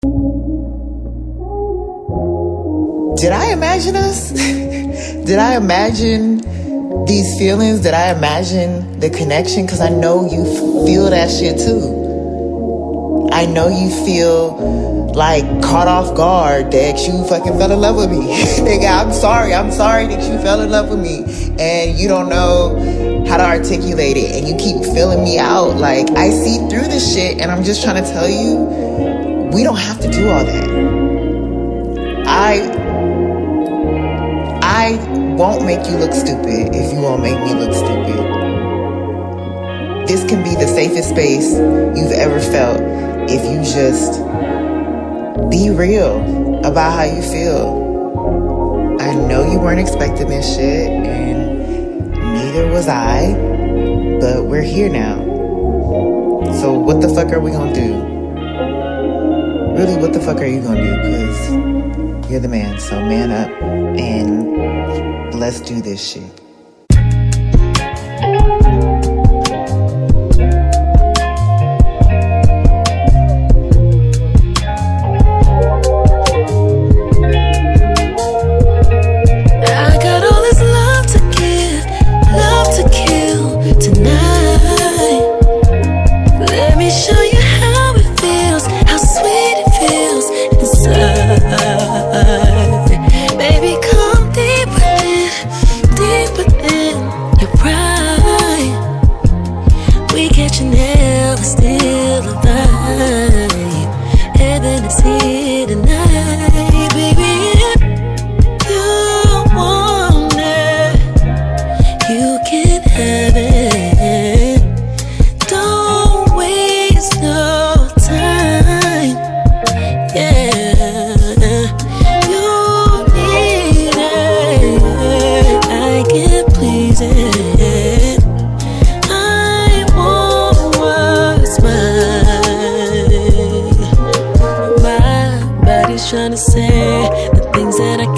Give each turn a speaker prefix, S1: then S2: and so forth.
S1: Did I imagine us? Did I imagine these feelings? Did I imagine the connection? Because I know you feel that shit too. I know you feel like caught off guard that you fucking fell in love with me. Nigga, I'm sorry that you fell in love with me and you don't know how to articulate it and you keep filling me out. Like, I see through this shit and I'm just trying to tell you, we don't have to do all that. I won't make you look stupid if you won't make me look stupid. This can be the safest space you've ever felt if you just be real about how you feel. I know you weren't expecting this shit, and neither was I, but we're here now. So what the fuck are we gonna do? Really, what the fuck are you gonna do? Because you're the man, so man up and let's do this shit.
S2: Trying to say the things that I